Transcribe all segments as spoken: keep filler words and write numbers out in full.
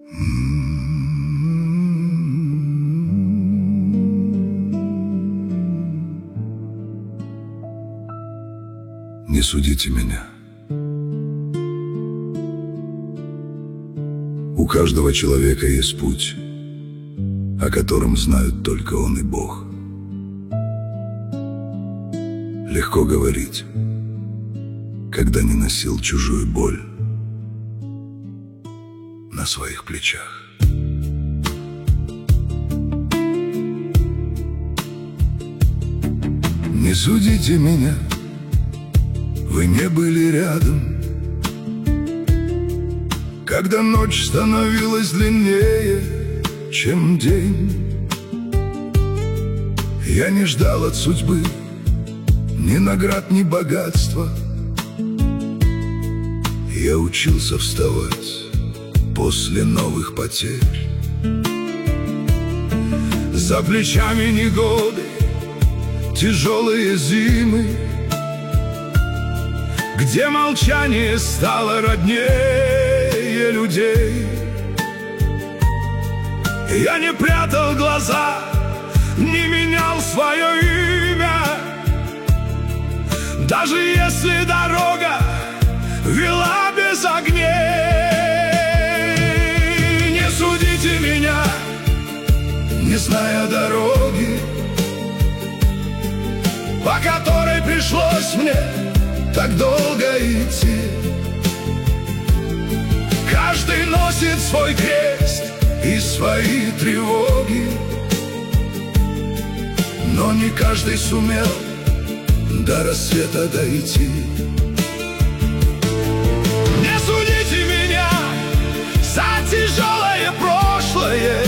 Не судите меня. У каждого человека есть путь, о котором знают только он и Бог. Легко говорить, когда не носил чужую боль на своих плечах. Не судите меня, вы не были рядом, когда ночь становилась длиннее, чем день. Я не ждал от судьбы ни наград, ни богатства. Я учился вставать после новых потерь. За плечами негоды, тяжелые зимы, где молчание стало роднее людей. Я не прятал глаза, не менял свое имя, даже если дорога вела без огней. Не судите меня, не зная дороги, по которой пришлось мне так долго идти. Каждый носит свой крест и свои тревоги, но не каждый сумел до рассвета дойти. Не судите меня за тяжелое прошлое,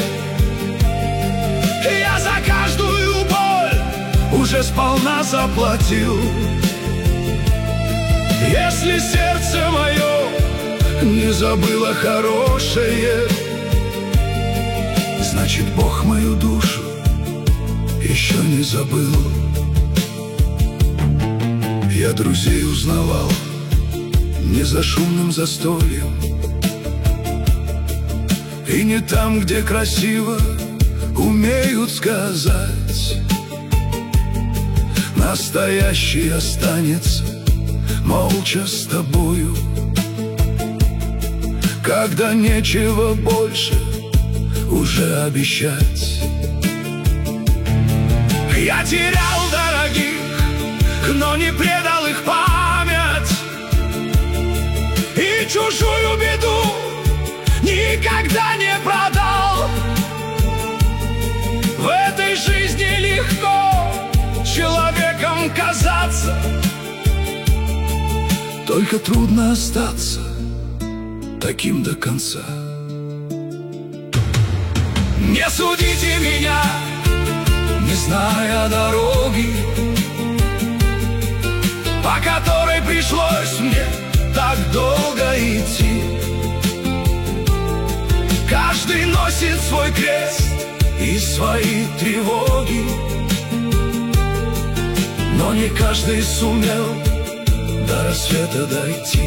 я за каждую боль уже сполна заплатил. Если сердце мое не забыло хорошее, значит, Бог мою душу еще не забыл. Я друзей узнавал не за шумным застольем и не там, где красиво умеют сказать. Настоящий останется молча с тобою, когда нечего больше уже обещать. Я терял дорогих, но не предал их память, и чужую беду никогда не продал. В этой жизни легко человеком казаться, только трудно остаться таким до конца. Не судите меня, не зная дороги, по которой пришлось мне так долго идти. Каждый носит свой крест и свои тревоги, но не каждый сумел до рассвета дойти.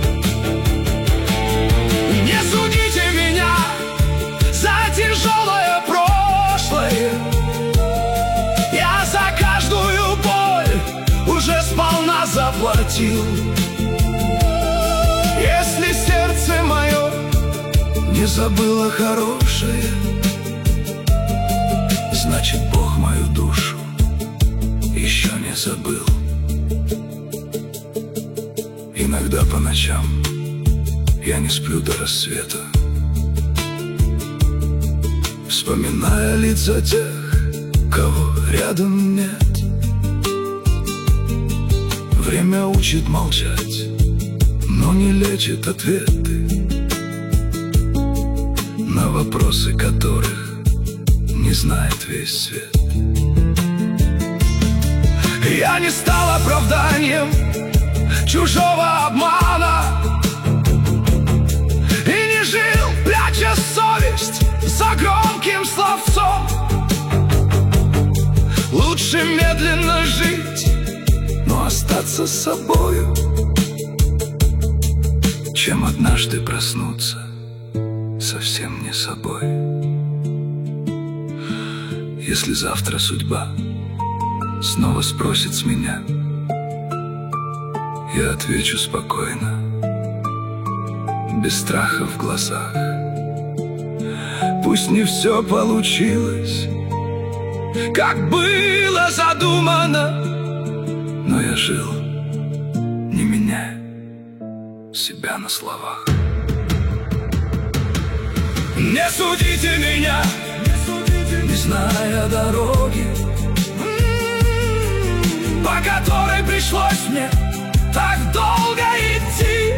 Не судите меня за тяжелое прошлое, я за каждую боль уже сполна заплатил. Если сердце мое не забыло хорошее, значит, Бог мою душу еще не забыл. Иногда по ночам я не сплю до рассвета, вспоминая лица тех, кого рядом нет. Время учит молчать, но не лечит ответы на вопросы, которых не знает весь свет. Я не стал оправданием чужого обмана и не жил, пряча совесть за громким словцом. Лучше медленно жить, но остаться с собою, чем однажды проснуться совсем не собой. Если завтра судьба снова спросит с меня, я отвечу спокойно, без страха в глазах. Пусть не все получилось, как было задумано, но я жил, не меняя себя на словах. Не судите меня, не зная дороги, по которой пришлось мне так долго идти.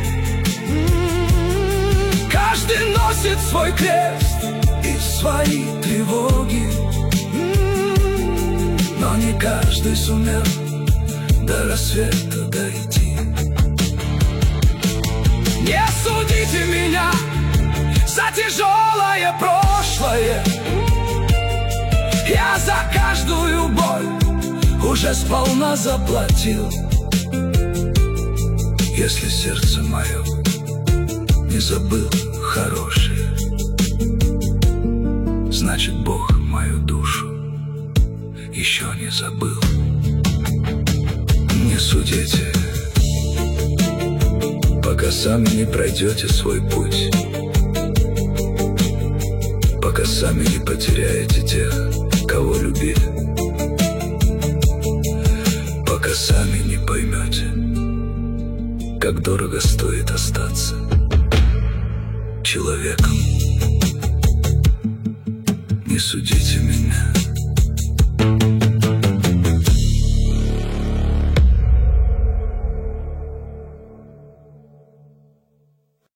Каждый носит свой крест и свои тревоги, но не каждый сумел до рассвета дойти. Не судите меня за тяжелое прошлое, я за каждую боль уже сполна заплатил. Если сердце мое не забыл хорошее, значит, Бог мою душу еще не забыл. Не судите, пока сами не пройдете свой путь, пока сами не потеряете тех, кого любили, пока сами не поймете, как дорого стоит остаться человеком. Не судите меня.